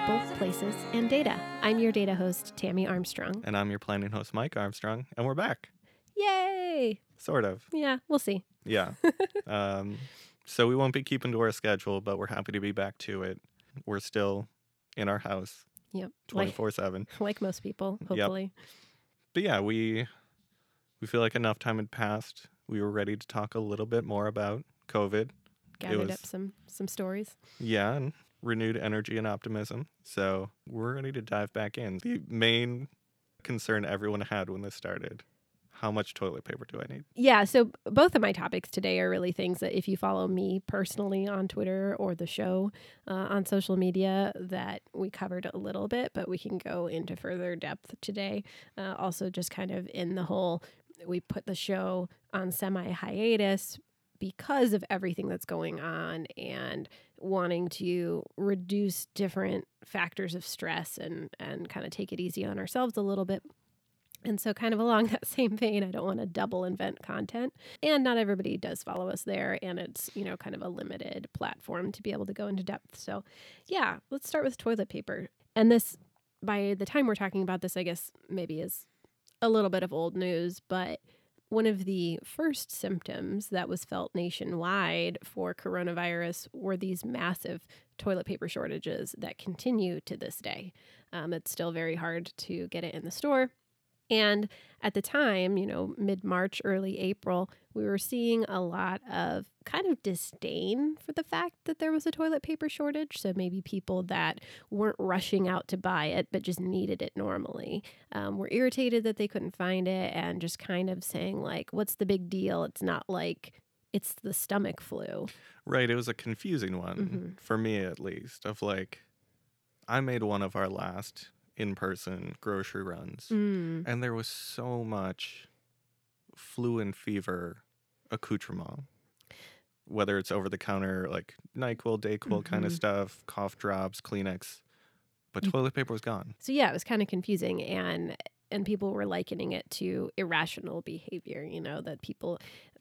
people, places, and data. I'm your data host, Tammy Armstrong. And I'm your planning host, Mike Armstrong, and we're back. Yay! Sort of. Yeah, we'll see. Yeah. So we won't be keeping to our schedule, but we're happy to be back to it. We're still in our house Yep. 24/7. Like most people, hopefully. Yep. But yeah, we feel like enough time had passed. We were ready to talk a little bit more about COVID. Gathered up some stories. Yeah, and renewed energy and optimism. So we're ready to dive back in. The main concern everyone had when this started: how much toilet paper do I need? Yeah, so both of my topics today are really things that if you follow me personally on Twitter or the show on social media, that we covered a little bit, but we can go into further depth today. Also just kind of in the whole, we put the show on semi-hiatus because of everything that's going on and wanting to reduce different factors of stress and kind of take it easy on ourselves a little bit. And so kind of along that same vein, I don't want to double invent content. And not everybody does follow us there. And it's, kind of a limited platform to be able to go into depth. So yeah, let's start with toilet paper. And this, by the time we're talking about this, I guess maybe is a little bit of old news, but one of the first symptoms that was felt nationwide for coronavirus were these massive toilet paper shortages that continue to this day. It's still very hard to get it in the store. And at the time, mid-March, early April, we were seeing a lot of kind of disdain for the fact that there was a toilet paper shortage. So maybe people that weren't rushing out to buy it, but just needed it normally, were irritated that they couldn't find it and just kind of saying like, what's the big deal? It's not like it's the stomach flu. Right. It was a confusing one, for me at least, of like, I made one of our last in-person grocery runs, and there was so much flu and fever accoutrement, whether it's over-the-counter like NyQuil, DayQuil kind of stuff, cough drops, Kleenex, but toilet paper was gone. So yeah, it was kind of confusing, and people were likening it to irrational behavior, that people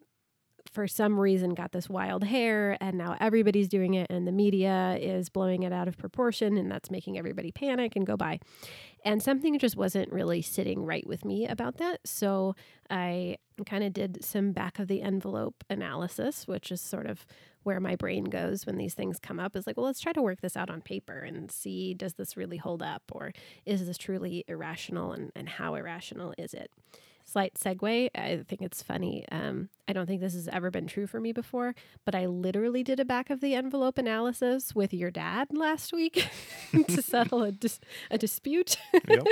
for some reason got this wild hair and now everybody's doing it and the media is blowing it out of proportion and that's making everybody panic and go buy. And something just wasn't really sitting right with me about that. So I kind of did some back of the envelope analysis, which is sort of where my brain goes when these things come up, is like, well, let's try to work this out on paper and see, does this really hold up, or is this truly irrational, and how irrational is it? Slight segue. I think it's funny. I don't think this has ever been true for me before, but I literally did a back of the envelope analysis with your dad last week to settle a dispute. Yep.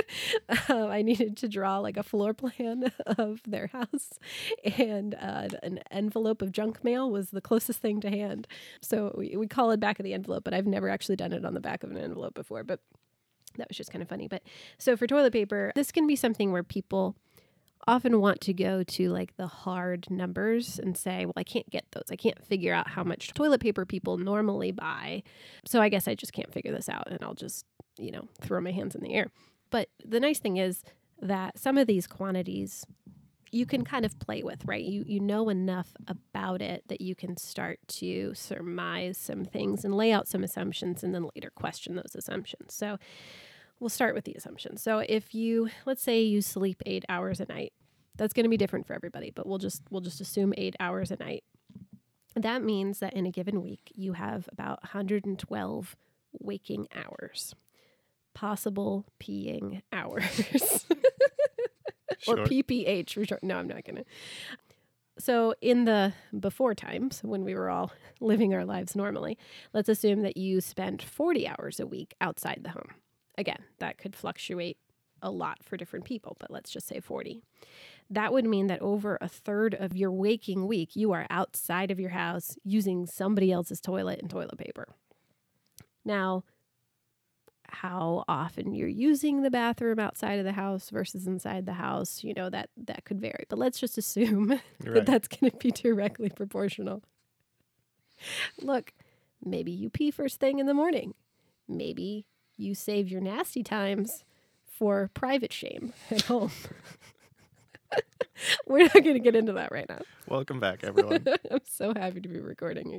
I needed to draw like a floor plan of their house, and an envelope of junk mail was the closest thing to hand. So we call it back of the envelope, but I've never actually done it on the back of an envelope before. But that was just kind of funny. But so for toilet paper, this can be something where people often want to go to like the hard numbers and say, well, I can't get those. I can't figure out how much toilet paper people normally buy. So I guess I just can't figure this out and I'll just, throw my hands in the air. But the nice thing is that some of these quantities you can kind of play with, right? You know enough about it that you can start to surmise some things and lay out some assumptions and then later question those assumptions. So we'll start with the assumptions. So if let's say you sleep 8 hours a night, that's going to be different for everybody, but we'll just assume 8 hours a night. That means that in a given week, you have about 112 waking hours, possible peeing hours, or Sure. PPH. No, I'm not going to. So in the before times when we were all living our lives normally, let's assume that you spent 40 hours a week outside the home. Again, that could fluctuate a lot for different people, but let's just say 40. That would mean that over a third of your waking week, you are outside of your house using somebody else's toilet and toilet paper. Now, how often you're using the bathroom outside of the house versus inside the house, that could vary. But let's just assume that that's going to be directly proportional. Look, maybe you pee first thing in the morning. Maybe you save your nasty times for private shame at home. We're not going to get into that right now. Welcome back, everyone. I'm so happy to be recording again.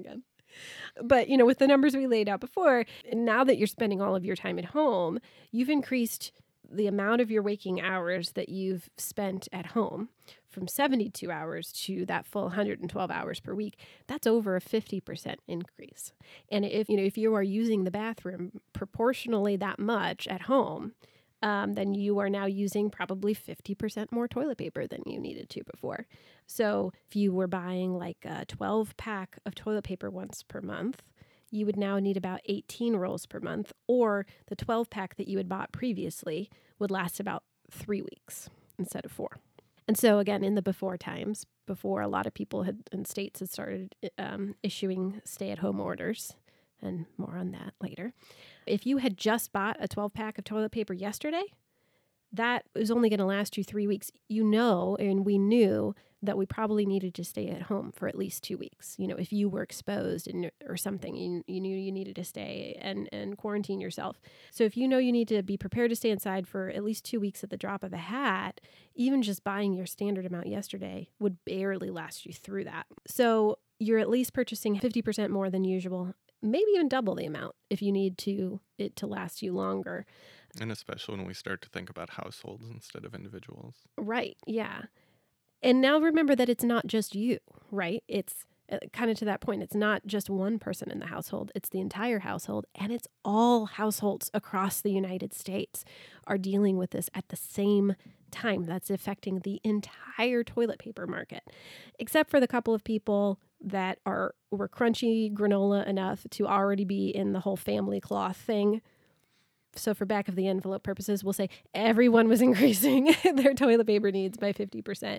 But, with the numbers we laid out before, now that you're spending all of your time at home, you've increased the amount of your waking hours that you've spent at home from 72 hours to that full 112 hours per week. That's over a 50% increase. And if you are using the bathroom proportionally that much at home, then you are now using probably 50% more toilet paper than you needed to before. So if you were buying like a 12-pack of toilet paper once per month, you would now need about 18 rolls per month, or the 12-pack that you had bought previously would last about 3 weeks instead of 4. And so again, in the before times, before a lot of people and states had started issuing stay-at-home orders, and more on that later, if you had just bought a 12-pack of toilet paper yesterday, that was only going to last you 3 weeks. And we knew that we probably needed to stay at home for at least 2 weeks. If you were exposed or something, you knew you needed to stay and quarantine yourself. So if you need to be prepared to stay inside for at least 2 weeks at the drop of a hat, even just buying your standard amount yesterday would barely last you through that. So you're at least purchasing 50% more than usual, maybe even double the amount if you need it to last you longer. And especially when we start to think about households instead of individuals. Right, yeah. And now remember that it's not just you, right? It's kind of to that point. It's not just one person in the household. It's the entire household. And it's all households across the United States are dealing with this at the same time. That's affecting the entire toilet paper market, except for the couple of people that were crunchy granola enough to already be in the whole family cloth thing. So for back of the envelope purposes, we'll say everyone was increasing their toilet paper needs by 50%.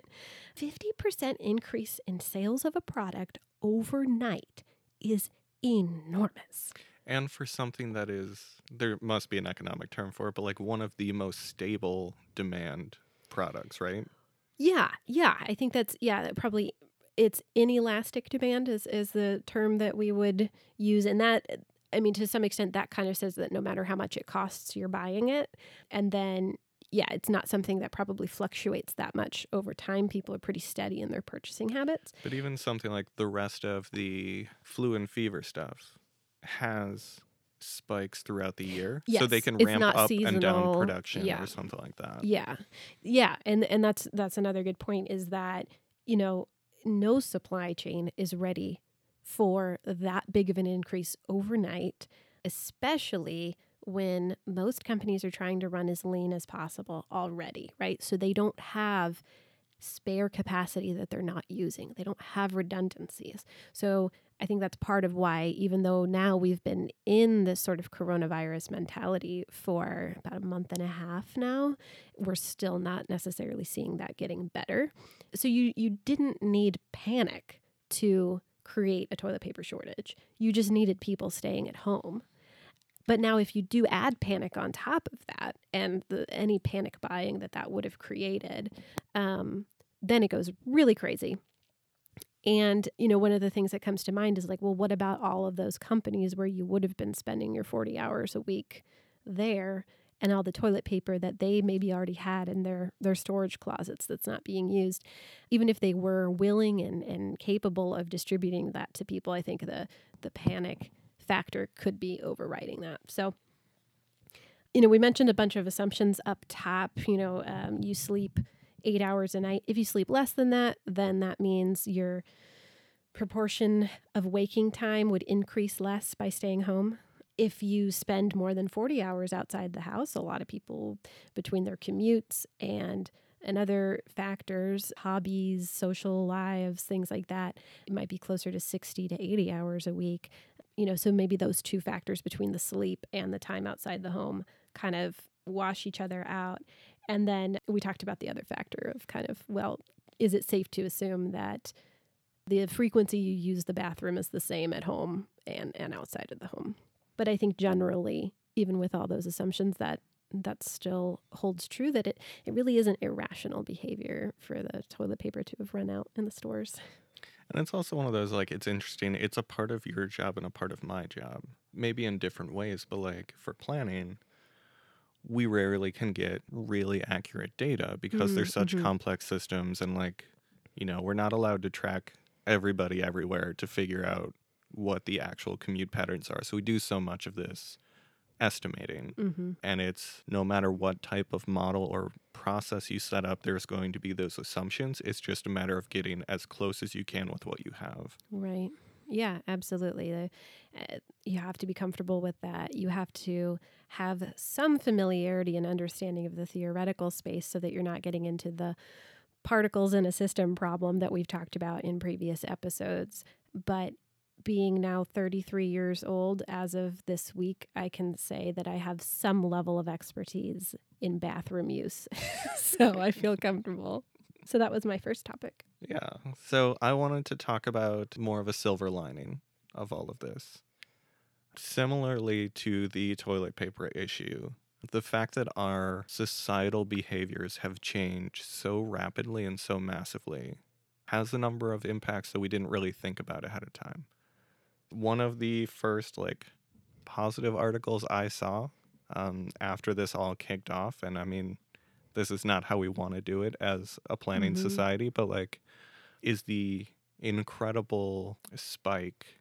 50% increase in sales of a product overnight is enormous. And for something that there must be an economic term for it, but like one of the most stable demand products, right? Yeah. I think probably it's inelastic demand is the term that we would use. And that, to some extent, that kind of says that no matter how much it costs, you're buying it. And then, it's not something that probably fluctuates that much over time. People are pretty steady in their purchasing habits. But even something like the rest of the flu and fever stuff has spikes throughout the year. Yes, so they can ramp up seasonal. And down production or something like that. Yeah. And that's another good point is that, no supply chain is ready for that big of an increase overnight, especially when most companies are trying to run as lean as possible already, right? So they don't have spare capacity that they're not using. They don't have redundancies. So I think that's part of why, even though now we've been in this sort of coronavirus mentality for about a month and a half now, we're still not necessarily seeing that getting better. So you didn't need panic to create a toilet paper shortage. You just needed people staying at home. But now if you do add panic on top of that and any panic buying that would have created, then it goes really crazy. And, one of the things that comes to mind is like, well, what about all of those companies where you would have been spending your 40 hours a week there and all the toilet paper that they maybe already had in their storage closets that's not being used? Even if they were willing and capable of distributing that to people, I think the panic factor could be overriding that. So, we mentioned a bunch of assumptions up top. You sleep 8 hours a night. If you sleep less than that, then that means your proportion of waking time would increase less by staying home. If you spend more than 40 hours outside the house, a lot of people between their commutes and other factors, hobbies, social lives, things like that, it might be closer to 60 to 80 hours a week. So maybe those two factors between the sleep and the time outside the home kind of wash each other out. And then we talked about the other factor of kind of, well, is it safe to assume that the frequency you use the bathroom is the same at home and outside of the home? But I think generally, even with all those assumptions, that still holds true, that it really isn't irrational behavior for the toilet paper to have run out in the stores. And it's also one of those, like, it's interesting. It's a part of your job and a part of my job, maybe in different ways, but like for planning, we rarely can get really accurate data because they're such complex systems. And like, we're not allowed to track everybody everywhere to figure out what the actual commute patterns are. So we do so much of this estimating. And it's no matter what type of model or process you set up, there's going to be those assumptions. It's just a matter of getting as close as you can with what you have. Right. Yeah, absolutely. You have to be comfortable with that. You have to have some familiarity and understanding of the theoretical space so that you're not getting into the particles in a system problem that we've talked about in previous episodes. But being now 33 years old as of this week, I can say that I have some level of expertise in bathroom use. So I feel comfortable. So that was my first topic. Yeah. So I wanted to talk about more of a silver lining of all of this. Similarly to the toilet paper issue, the fact that our societal behaviors have changed so rapidly and so massively has a number of impacts that we didn't really think about ahead of time. One of the first positive articles I saw after this all kicked off, and I mean, this is not how we want to do it as a planning society, but is the incredible spike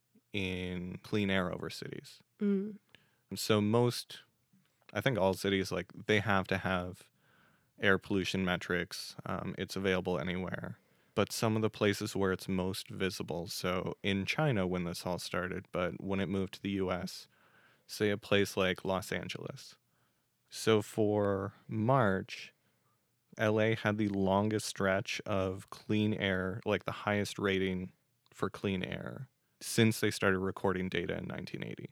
in clean air over cities. So I think all cities, they have to have air pollution metrics. It's available anywhere. But some of the places where it's most visible, so in China when this all started, but when it moved to the US, say a place like Los Angeles. So for March, LA had the longest stretch of clean air, the highest rating for clean air, since they started recording data in 1980.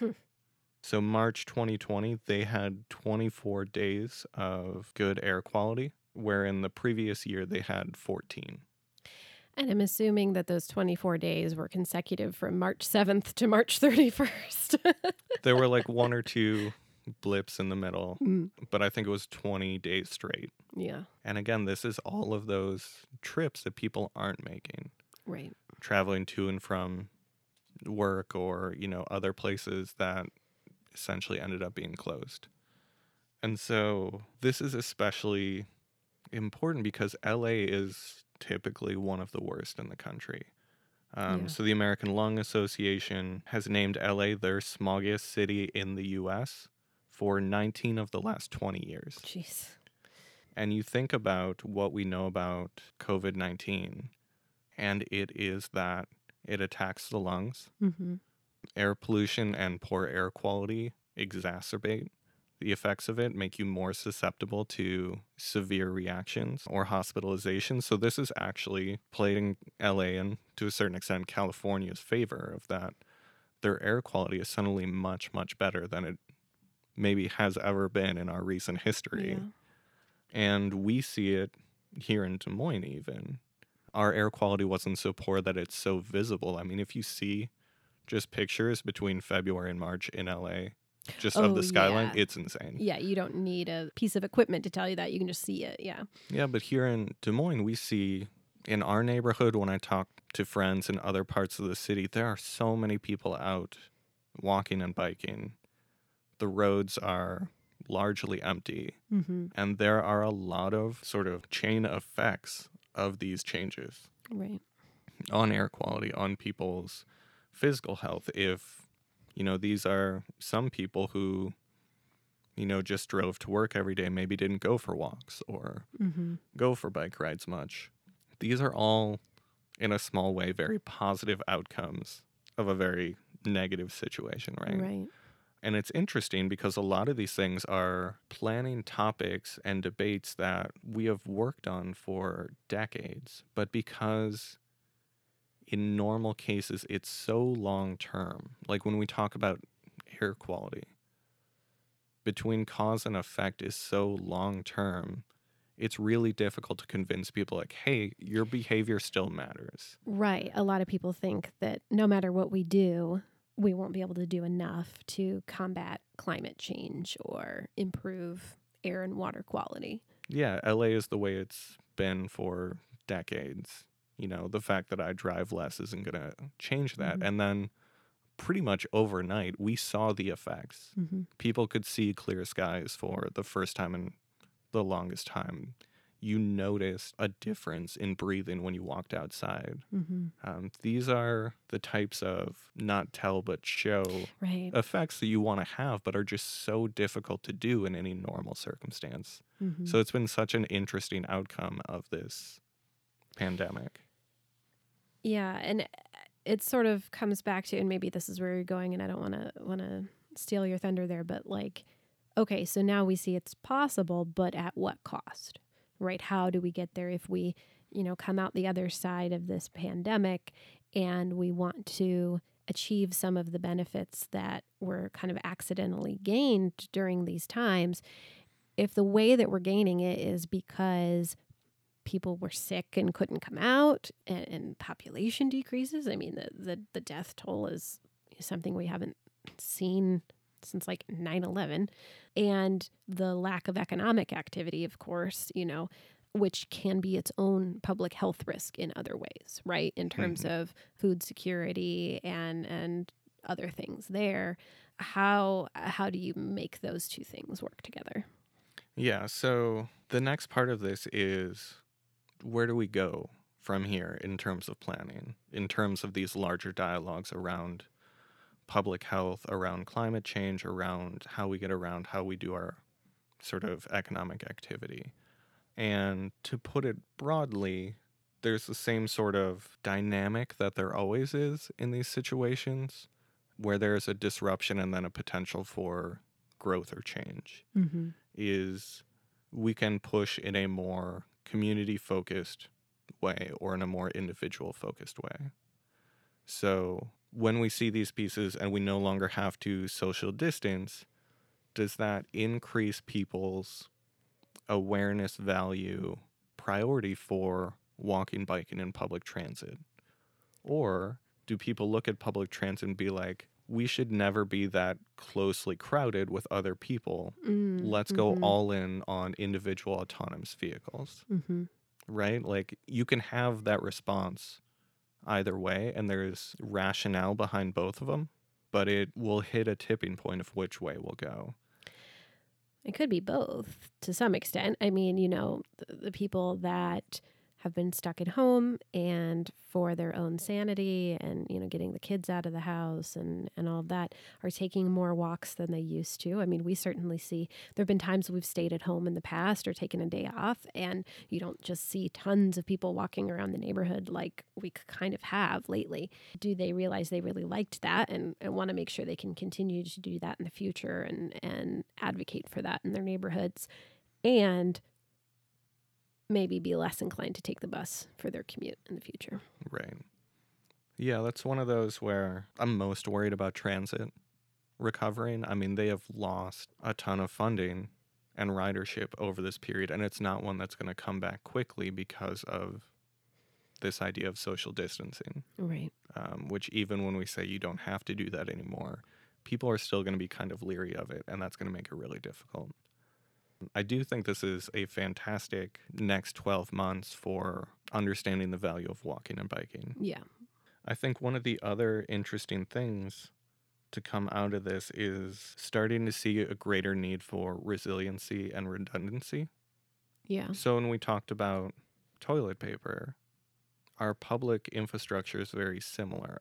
So March 2020, they had 24 days of good air quality, where in the previous year they had 14. And I'm assuming that those 24 days were consecutive from March 7th to March 31st. There were one or two blips in the middle, but I think it was 20 days straight. Yeah. And again, this is all of those trips that people aren't making. Right. Traveling to and from work or, other places that essentially ended up being closed. And so this is especially important because LA is typically one of the worst in the country. So the American Lung Association has named LA their smoggiest city in the US for 19 of the last 20 years. Jeez. And you think about what we know about COVID-19, and it is that it attacks the lungs. Air pollution and poor air quality exacerbate the effects of it, make you more susceptible to severe reactions or hospitalization. So this is actually playing LA and to a certain extent California's favor of that. Their air quality is suddenly much, much better than it maybe has ever been in our recent history. Yeah. And we see it here in Des Moines even. Our air quality wasn't so poor that it's so visible. I mean, if you see just pictures between February and March in LA, just of the skyline, it's insane. Yeah, you don't need a piece of equipment to tell you that. You can just see it, yeah. Yeah, but here in Des Moines, we see in our neighborhood, when I talk to friends in other parts of the city, there are so many people out walking and biking. The roads are largely empty, and there are a lot of sort of chain effects of these changes. Right. On air quality, on people's physical health. If these are some people who, just drove to work every day, maybe didn't go for walks or go for bike rides much. These are all, in a small way, very positive outcomes of a very negative situation, right? Right. And it's interesting because a lot of these things are planning topics and debates that we have worked on for decades, but because in normal cases, it's so long term. Like when we talk about air quality, between cause and effect is so long term, it's really difficult to convince people hey, your behavior still matters. Right. A lot of people think that no matter what we do, we won't be able to do enough to combat climate change or improve air and water quality. Yeah, LA is the way it's been for decades. The fact that I drive less isn't going to change that. And then pretty much overnight, we saw the effects. People could see clear skies for the first time in the longest time. you noticed a difference in breathing when you walked outside. These are the types of not tell but show Right. effects that you want to have, but are just so difficult to do in any normal circumstance. So it's been such an interesting outcome of this pandemic. Yeah, and it sort of comes back to, and maybe this is where you're going, and I don't want to steal your thunder there, but like, okay, so now we see it's possible, but at what cost, right? How do we get there if we, come out the other side of this pandemic and we want to achieve some of the benefits that were kind of accidentally gained during these times? If the way that we're gaining it is because people were sick and couldn't come out and population decreases, I mean, the death toll is something we haven't seen since like 9/11, and the lack of economic activity, of course, which can be its own public health risk in other ways, right? In terms of food security and other things there. How do you make those two things work together? Yeah, so the next part of this is, where do we go from here in terms of planning, in terms of these larger dialogues around public health, around climate change, around how we get around how we do our sort of economic activity. And to put it broadly, there's the same sort of dynamic that there always is in these situations, where there's a disruption and then a potential for growth or change. Is we can push in a more community-focused way or in a more individual-focused way. So when we see these pieces and we no longer have to social distance, does that increase people's awareness, value, priority for walking, biking, and public transit? Or do people look at public transit and be like, we should never be that closely crowded with other people. Let's go all in on individual autonomous vehicles, right? Like, you can have that response either way, and there's rationale behind both of them, but it will hit a tipping point of which way we'll go. It could be both to some extent. I mean, the people that have been stuck at home and for their own sanity and, getting the kids out of the house and all of that are taking more walks than they used to. I mean, we certainly see there have been times we've stayed at home in the past or taken a day off, and you don't just see tons of people walking around the neighborhood like we kind of have lately. Do they realize they really liked that and want to make sure they can continue to do that in the future and advocate for that in their neighborhoods, and maybe be less inclined to take the bus for their commute in the future? Right. Yeah, that's one of those where I'm most worried about transit recovering. I mean, they have lost a ton of funding and ridership over this period, and it's not one that's going to come back quickly because of this idea of social distancing. Right. Which, even when we say you don't have to do that anymore, people are still going to be kind of leery of it, and that's going to make it really difficult. I do think this is a fantastic next 12 months for understanding the value of walking and biking. Yeah. I think one of the other interesting things to come out of this is starting to see a greater need for resiliency and redundancy. Yeah. So when we talked about toilet paper, our public infrastructure is very similar.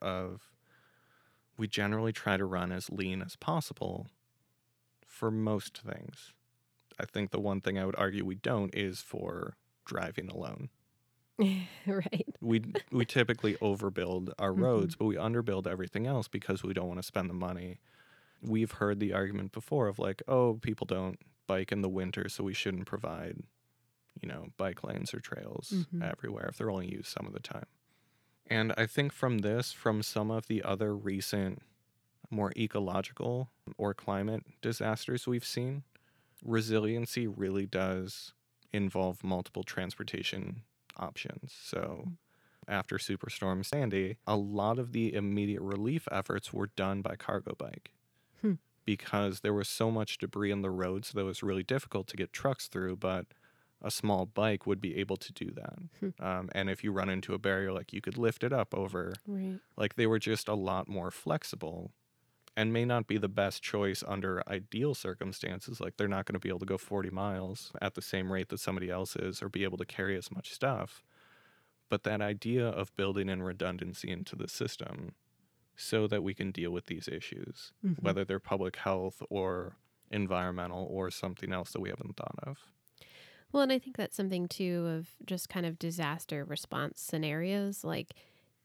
We generally try to run as lean as possible for most things. I think the one thing I would argue we don't is for driving alone. Right. We typically overbuild our roads, but we underbuild everything else because we don't want to spend the money. We've heard the argument before of like, oh, people don't bike in the winter, so we shouldn't provide, bike lanes or trails everywhere if they're only used some of the time. And I think from some of the other recent more ecological or climate disasters we've seen, resiliency really does involve multiple transportation options. So after Superstorm Sandy, a lot of the immediate relief efforts were done by cargo bike because there was so much debris on the roads that it was really difficult to get trucks through, but a small bike would be able to do that. And if you run into a barrier, like, you could lift it up over. Right. Like, they were just a lot more flexible. and may not be the best choice under ideal circumstances. Like they're not going to be able to go 40 miles at the same rate that somebody else is or be able to carry as much stuff. But that idea of building in redundancy into the system so that we can deal with these issues, whether they're public health or environmental or something else that we haven't thought of. Well, and I think that's something too of just kind of disaster response scenarios. Like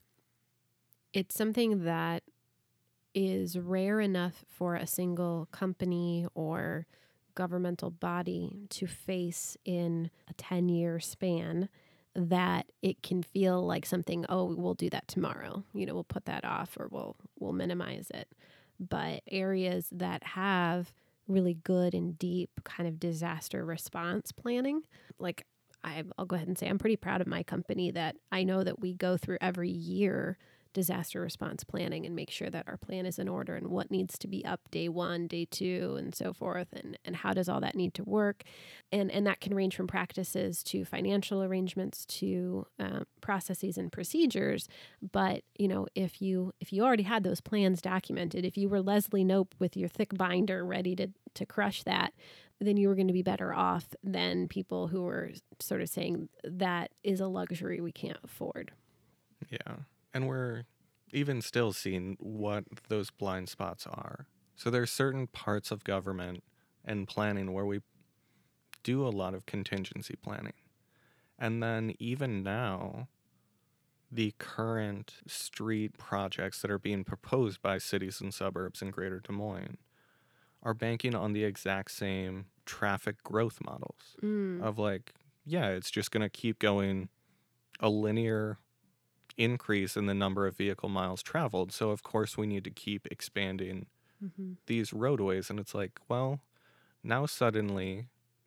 it's something that is rare enough for a single company or governmental body to face in a 10-year span that it can feel like something, oh, we'll do that tomorrow. We'll put that off or we'll minimize it. But areas that have really good and deep kind of disaster response planning, like I'll go ahead and say I'm pretty proud of my company that I know that we go through every year disaster response planning and make sure that our plan is in order and what needs to be up day 1, day 2, and so forth, and how does all that need to work. And that can range from practices to financial arrangements to processes and procedures. But, if you already had those plans documented, if you were Leslie Knope with your thick binder ready to crush that, then you were going to be better off than people who were sort of saying that is a luxury we can't afford. Yeah. And we're even still seeing what those blind spots are. So there's certain parts of government and planning where we do a lot of contingency planning. And then even now, the current street projects that are being proposed by cities and suburbs in Greater Des Moines are banking on the exact same traffic growth models of like, yeah, it's just going to keep going a linear increase in the number of vehicle miles traveled. So of course we need to keep expanding these roadways. And it's like, well, now suddenly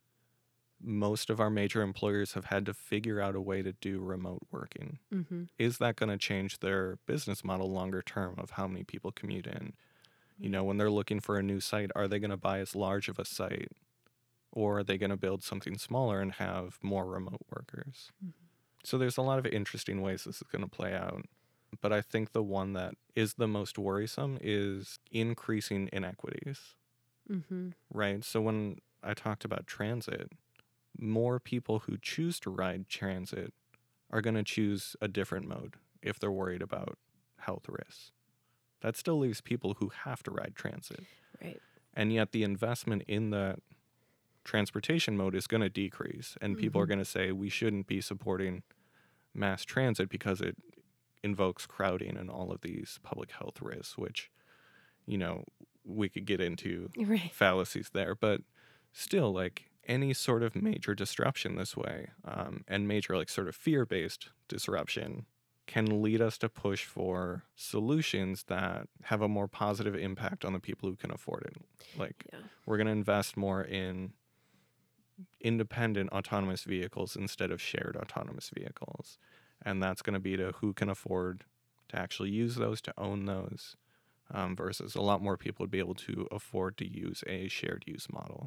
most of our major employers have had to figure out a way to do remote working. Is that going to change their business model longer term of how many people commute in? When they're looking for a new site, are they going to buy as large of a site or are they going to build something smaller and have more remote workers? So there's a lot of interesting ways this is going to play out. But I think the one that is the most worrisome is increasing inequities, right? So when I talked about transit, more people who choose to ride transit are going to choose a different mode if they're worried about health risks. That still leaves people who have to ride transit. Right. And yet the investment in that transportation mode is going to decrease. And people are going to say we shouldn't be supporting mass transit because it invokes crowding and all of these public health risks, which, we could get into fallacies there. But still, like any sort of major disruption this way and major like sort of fear-based disruption can lead us to push for solutions that have a more positive impact on the people who can afford it. Like we're going to invest more in independent autonomous vehicles instead of shared autonomous vehicles. And that's going to be to who can afford to actually use those, to own those, versus a lot more people would be able to afford to use a shared use model.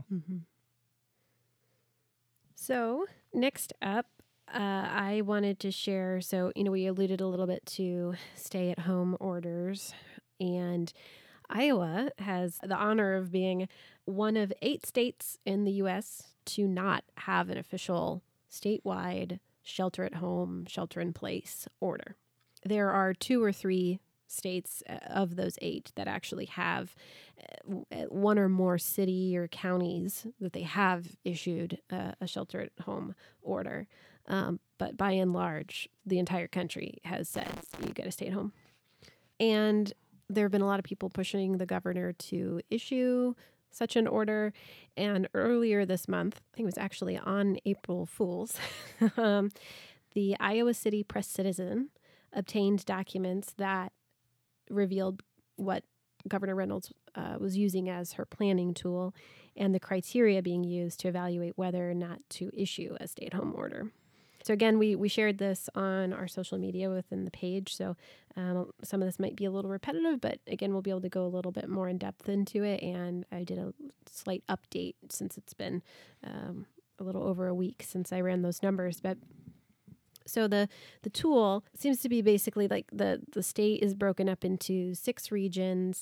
So next up, I wanted to share, so, we alluded a little bit to stay-at-home orders, and Iowa has the honor of being one of 8 states in the U.S. to not have an official statewide shelter-at-home, shelter-in-place order. There are 2 or 3 states of those 8 that actually have one or more city or counties that they have issued a shelter-at-home order. But by and large, the entire country has said you got to stay at home. And there have been a lot of people pushing the governor to issue such an order. And earlier this month, I think it was actually on April Fool's, the Iowa City Press-Citizen obtained documents that revealed what Governor Reynolds was using as her planning tool and the criteria being used to evaluate whether or not to issue a stay-at-home order. So again, we shared this on our social media within the page, so some of this might be a little repetitive, but again, we'll be able to go a little bit more in depth into it, and I did a slight update since it's been a little over a week since I ran those numbers. But so the tool seems to be basically like the state is broken up into 6 regions,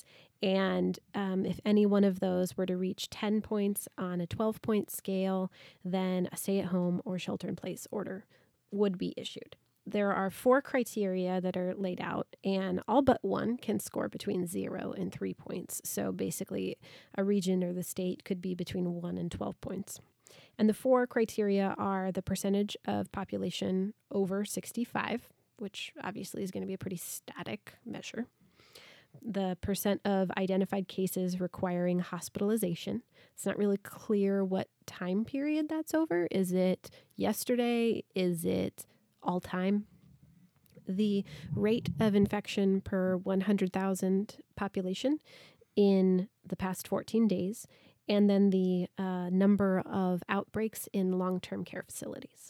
And if any one of those were to reach 10 points on a 12-point scale, then a stay-at-home or shelter-in-place order would be issued. There are 4 criteria that are laid out, and all but one can score between 0 and 3 points. So basically, a region or the state could be between 1 and 12 points. And the 4 criteria are the percentage of population over 65, which obviously is going to be a pretty static measure. The percent of identified cases requiring hospitalization. It's not really clear what time period that's over. Is it yesterday? Is it all time? The rate of infection per 100,000 population in the past 14 days, and then the number of outbreaks in long-term care facilities.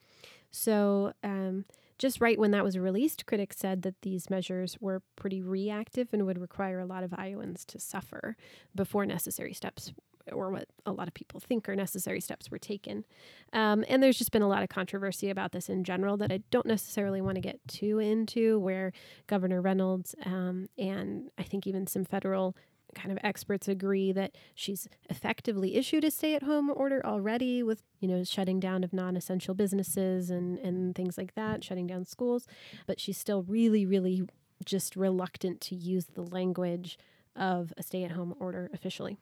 So just right when that was released, critics said that these measures were pretty reactive and would require a lot of Iowans to suffer before necessary steps, or what a lot of people think are necessary steps, were taken. And there's just been a lot of controversy about this in general that I don't necessarily want to get too into, where Governor Reynolds and I think even some federal kind of experts agree that she's effectively issued a stay-at-home order already with, shutting down of non-essential businesses and things like that, shutting down schools. But she's still really, really just reluctant to use the language of a stay-at-home order officially.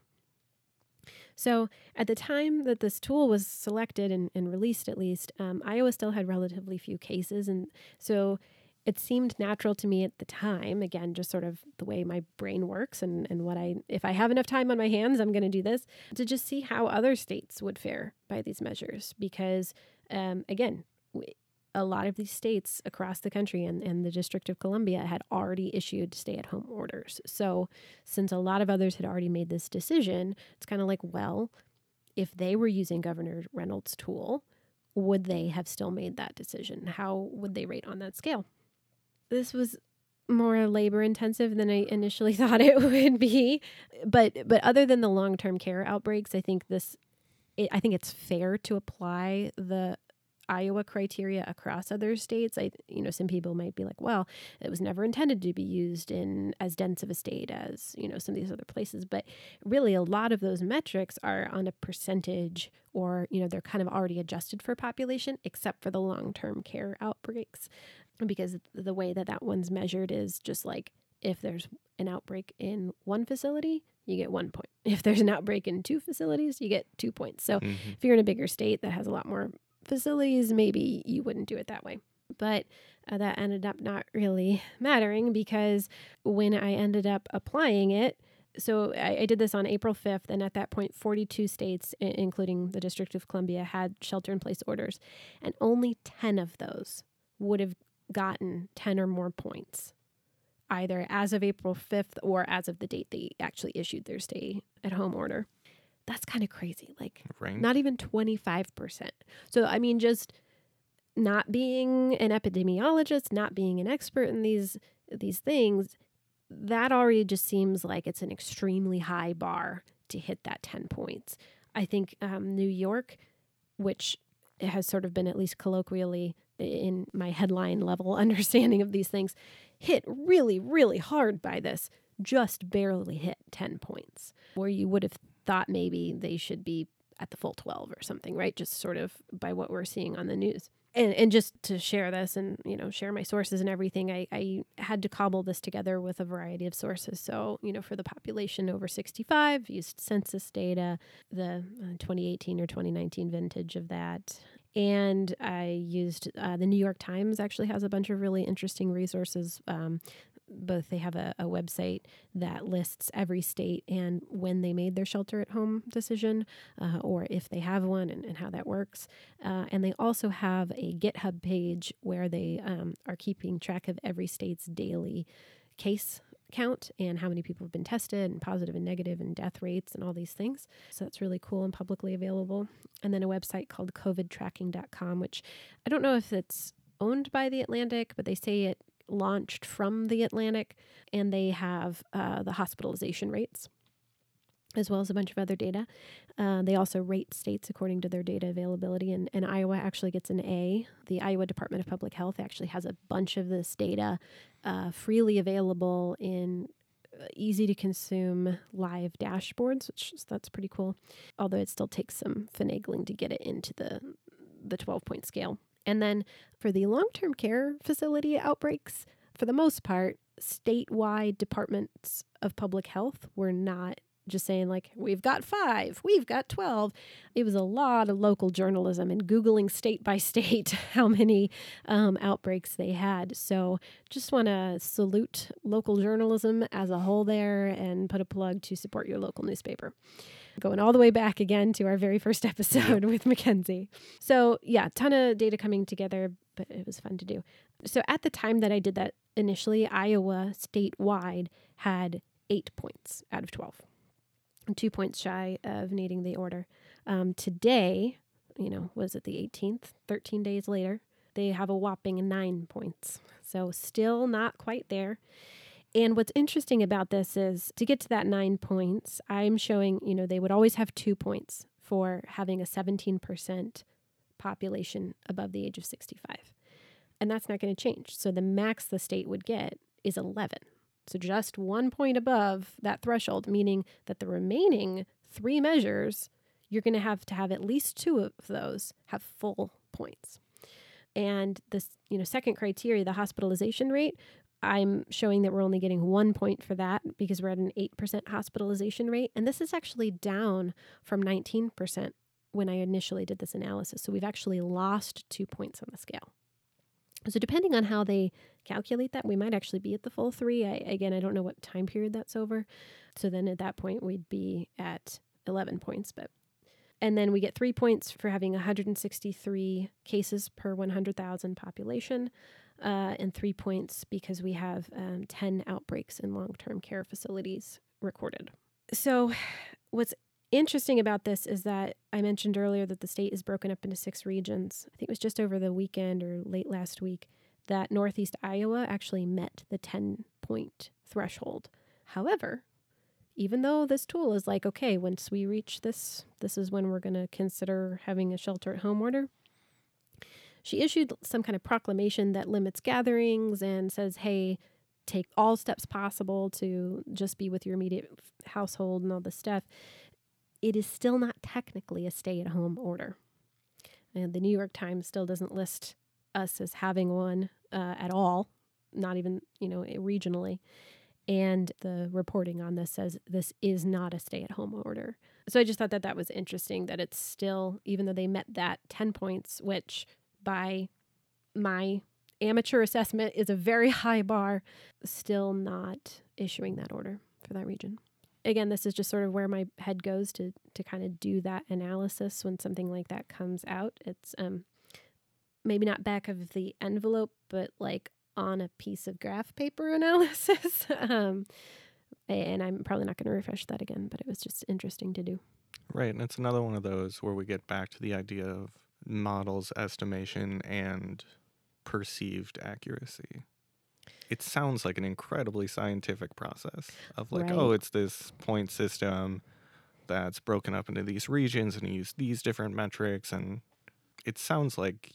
So at the time that this tool was selected and released, at least, Iowa still had relatively few cases. And so it seemed natural to me at the time, again, just sort of the way my brain works and if I have enough time on my hands, I'm going to do this, to just see how other states would fare by these measures. Because, again, a lot of these states across the country and the District of Columbia had already issued stay-at-home orders. So since a lot of others had already made this decision, it's kind of like, well, if they were using Governor Reynolds' tool, would they have still made that decision? How would they rate on that scale? This was more labor-intensive than I initially thought it would be. But other than the long-term care outbreaks, I think it's fair to apply the Iowa criteria across other states. Some people might be like, well, it was never intended to be used in as dense of a state as, some of these other places. But really, a lot of those metrics are on a percentage, or, they're kind of already adjusted for population, except for the long-term care outbreaks. Because the way that one's measured is just like, if there's an outbreak in one facility, you get 1 point. If there's an outbreak in 2 facilities, you get 2 points. So if you're in a bigger state that has a lot more facilities, maybe you wouldn't do it that way. But that ended up not really mattering, because when I ended up applying it, so I did this on April 5th, and at that point, 42 states, including the District of Columbia, had shelter-in-place orders, and only 10 of those would have gotten 10 or more points, either as of April 5th or as of the date they actually issued their stay-at-home order. That's kind of crazy. Right. Not even 25%. So, just not being an epidemiologist, not being an expert in these things, that already just seems like it's an extremely high bar to hit that 10 points. I think New York, which has sort of been, at least colloquially, in my headline level understanding of these things, hit really, really hard by this, just barely hit 10 points, where you would have thought maybe they should be at the full 12 or something, right? Just sort of by what we're seeing on the news. And just to share this and, share my sources and everything, I had to cobble this together with a variety of sources. So, for the population over 65, used census data, the 2018 or 2019 vintage of that. And I used the New York Times actually has a bunch of really interesting resources. Both they have a website that lists every state and when they made their shelter-at-home decision, or if they have one and how that works. And they also have a GitHub page where they are keeping track of every state's daily case count and how many people have been tested and positive and negative and death rates and all these things. So that's really cool and publicly available. And then a website called covidtracking.com, which I don't know if it's owned by The Atlantic, but they say it launched from The Atlantic, and they have the hospitalization rates as well as a bunch of other data. They also rate states according to their data availability, and Iowa actually gets an A. The Iowa Department of Public Health actually has a bunch of this data freely available in easy to consume live dashboards, that's pretty cool. Although it still takes some finagling to get it into the 12-point scale. And then for the long-term care facility outbreaks, for the most part, statewide departments of public health were not just saying like, we've got 5, we've got 12. It was a lot of local journalism and Googling state by state how many outbreaks they had. So just want to salute local journalism as a whole there and put a plug to support your local newspaper. Going all the way back again to our very first episode with Mackenzie. So yeah, ton of data coming together, but it was fun to do. So at the time that I did that initially, Iowa statewide had 8 points out of 12. 2 points shy of needing the order. Today, was it the 18th? 13 days later, they have a whopping 9 points. So still not quite there. And what's interesting about this is to get to that 9 points, I'm showing, they would always have 2 points for having a 17% population above the age of 65. And that's not going to change. So the max the state would get is 11. So just 1 point above that threshold, meaning that the remaining 3 measures, you're going to have at least 2 of those have full points. And this, second criteria, the hospitalization rate, I'm showing that we're only getting 1 point for that because we're at an 8% hospitalization rate. And this is actually down from 19% when I initially did this analysis. So we've actually lost 2 points on the scale. So depending on how they calculate that, we might actually be at the full 3. I don't know what time period that's over. So then at that point, we'd be at 11 points. And then we get 3 points for having 163 cases per 100,000 population, and 3 points because we have 10 outbreaks in long-term care facilities recorded. So what's interesting about this is that I mentioned earlier that the state is broken up into 6 regions. I think it was just over the weekend or late last week that Northeast Iowa actually met the 10-point threshold. However, even though this tool is like, okay, once we reach this is when we're going to consider having a shelter-at-home order, she issued some kind of proclamation that limits gatherings and says, hey, take all steps possible to just be with your immediate household and all this stuff. It is still not technically a stay-at-home order. And the New York Times still doesn't list us as having one at all, not even, regionally. And the reporting on this says this is not a stay-at-home order. So I just thought that was interesting that it's still, even though they met that 10 points, which by my amateur assessment is a very high bar, still not issuing that order for that region. Again, this is just sort of where my head goes to kind of do that analysis when something like that comes out. It's maybe not back of the envelope, but like on a piece of graph paper analysis. And I'm probably not going to refresh that again, but it was just interesting to do. Right, and it's another one of those where we get back to the idea of models, estimation, and perceived accuracy. It sounds like an incredibly scientific process of like, right. Oh, it's this point system that's broken up into these regions and you use these different metrics. And it sounds like,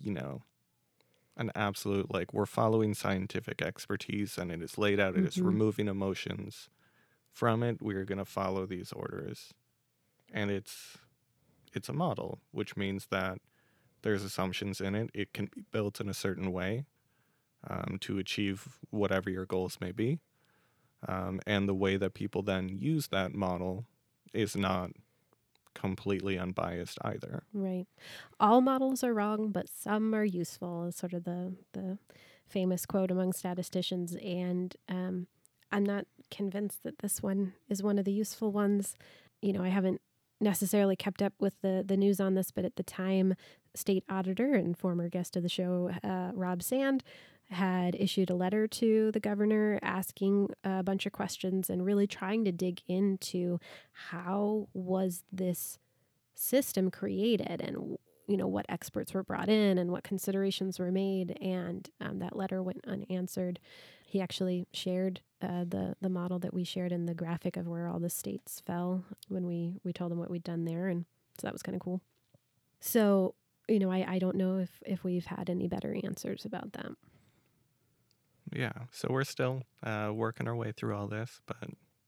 an absolute, like, we're following scientific expertise and it is laid out. It is removing emotions from it. We're going to follow these orders. And it's a model, which means that there's assumptions in it. It can be built in a certain way to achieve whatever your goals may be. And the way that people then use that model is not completely unbiased either. Right. All models are wrong, but some are useful is sort of the famous quote among statisticians. And I'm not convinced that this one is one of the useful ones. I haven't necessarily kept up with the news on this, but at the time, state auditor and former guest of the show, Rob Sand, had issued a letter to the governor asking a bunch of questions and really trying to dig into how was this system created and what experts were brought in and what considerations were made, and that letter went unanswered. He actually shared the model that we shared in the graphic of where all the states fell when we told him what we'd done there, and so that was kind of cool. So I don't know if we've had any better answers about that. Yeah, so we're still working our way through all this, but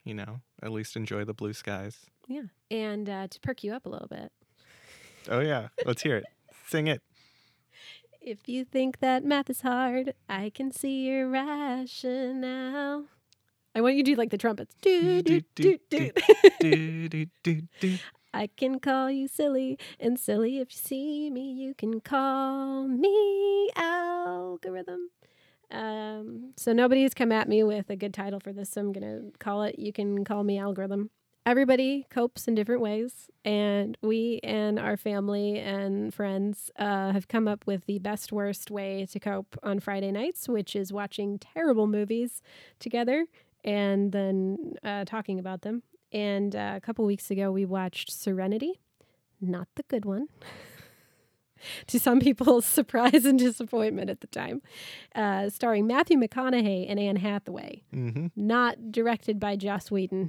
at least enjoy the blue skies. Yeah. And to perk you up a little bit. Oh, yeah. Let's hear it. Sing it. If you think that math is hard, I can see your rationale. I want you to do like the trumpets. Do, do, do, do. Do, do, do, do. I can call you silly, and silly if you see me, you can call me algorithm. So nobody's come at me with a good title for this, so I'm going to call it You Can Call Me Algorithm. Everybody copes in different ways, and we and our family and friends have come up with the best worst way to cope on Friday nights, which is watching terrible movies together and then talking about them. And a couple weeks ago, we watched Serenity, not the good one, to some people's surprise and disappointment at the time, starring Matthew McConaughey and Anne Hathaway, not directed by Joss Whedon.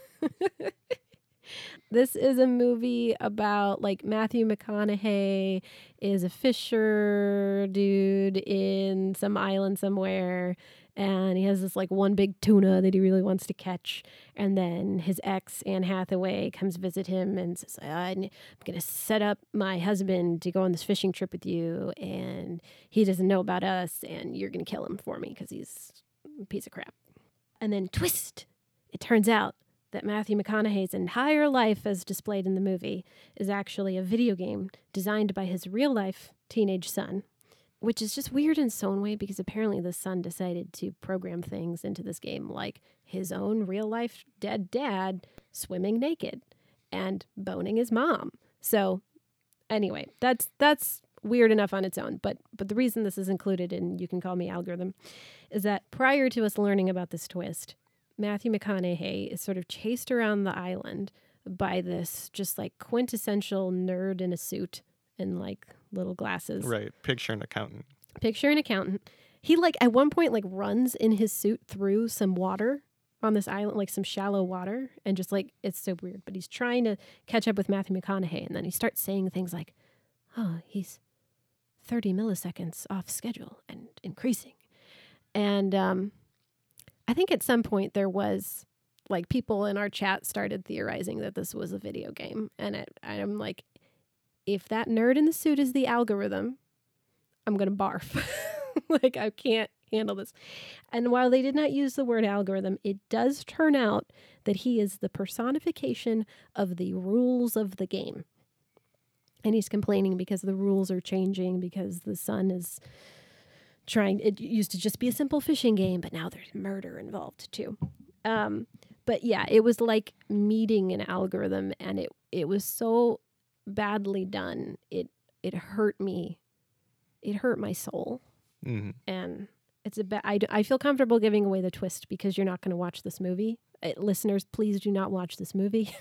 This is a movie about like Matthew McConaughey is a fisher dude in some island somewhere, and he has this like one big tuna that he really wants to catch. And then his ex, Anne Hathaway, comes visit him and says, I'm going to set up my husband to go on this fishing trip with you, and he doesn't know about us, and you're going to kill him for me because he's a piece of crap. And then twist, it turns out that Matthew McConaughey's entire life, as displayed in the movie, is actually a video game designed by his real-life teenage son, which is just weird in its own way because apparently the son decided to program things into this game like his own real-life dead dad swimming naked and boning his mom. So anyway, that's weird enough on its own. But the reason this is included in You Can Call Me Algorithm is that prior to us learning about this twist, Matthew McConaughey is sort of chased around the island by this just like quintessential nerd in a suit and like little glasses. Right. Picture an accountant. Picture an accountant. He like at one point like runs in his suit through some water on this island, like some shallow water, and just like it's so weird. But he's trying to catch up with Matthew McConaughey, and then he starts saying things like, "Oh, he's 30 milliseconds off schedule and increasing," and I think at some point there was like people in our chat started theorizing that this was a video game. And I'm like, if that nerd in the suit is the algorithm, I'm going to barf. Like, I can't handle this. And while they did not use the word algorithm, it does turn out that he is the personification of the rules of the game. And he's complaining because the rules are changing because the son is it used to just be a simple fishing game, but now there's murder involved too. But yeah, it was like meeting an algorithm, and it was so badly done. It hurt me. It hurt my soul. Mm-hmm. And it's I feel comfortable giving away the twist because you're not going to watch this movie. Listeners, please do not watch this movie.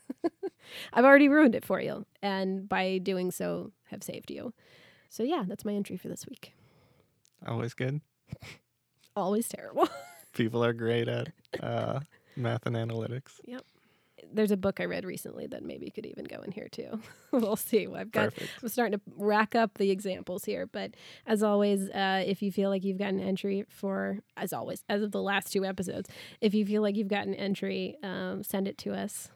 I've already ruined it for you, and by doing so, have saved you. So yeah, that's my entry for this week. Always good. Always terrible. People are great at math and analytics. Yep. There's a book I read recently that maybe could even go in here too. We'll see. I'm starting to rack up the examples here. But as always, if you feel like you've got an entry as of the last 2 episodes, if you feel like you've got an entry, send it to us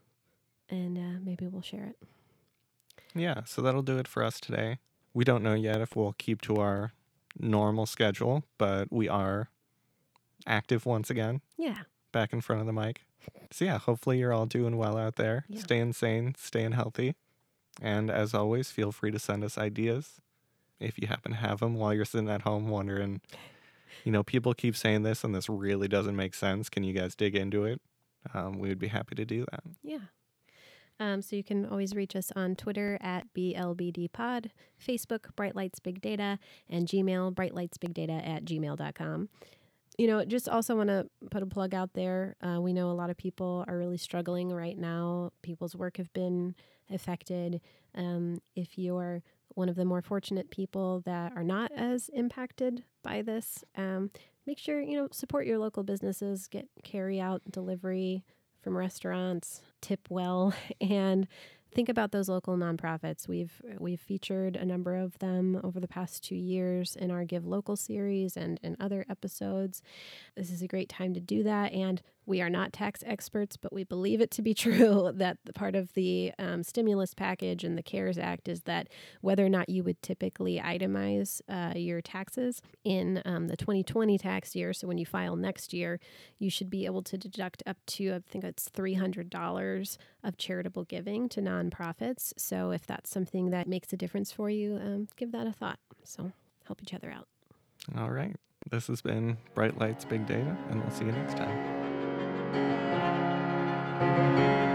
and maybe we'll share it. Yeah, so that'll do it for us today. We don't know yet if we'll keep to our normal schedule, but we are active once again. Yeah. Back in front of the mic. So yeah, hopefully you're all doing well out there. Yeah. Staying sane, staying healthy. And as always, feel free to send us ideas if you happen to have them while you're sitting at home wondering, people keep saying this and this really doesn't make sense. Can you guys dig into it? We would be happy to do that. Yeah. So you can always reach us on Twitter at BLBDpod, Facebook, Bright Lights Big Data, and Gmail, brightlightsbigdata@gmail.com. Just also want to put a plug out there. We know a lot of people are really struggling right now. People's work have been affected. If you're one of the more fortunate people that are not as impacted by this, make sure, support your local businesses, get carry out delivery from restaurants, tip well, and think about those local nonprofits. We've featured a number of them over the past 2 years in our Give Local series and in other episodes. This is a great time to do that. And We are not tax experts, but we believe it to be true that the part of the stimulus package and the CARES Act is that whether or not you would typically itemize your taxes in the 2020 tax year, so when you file next year, you should be able to deduct up to, I think it's $300 of charitable giving to nonprofits. So if that's something that makes a difference for you, give that a thought. So help each other out. All right. This has been Bright Lights, Big Data, and we'll see you next time.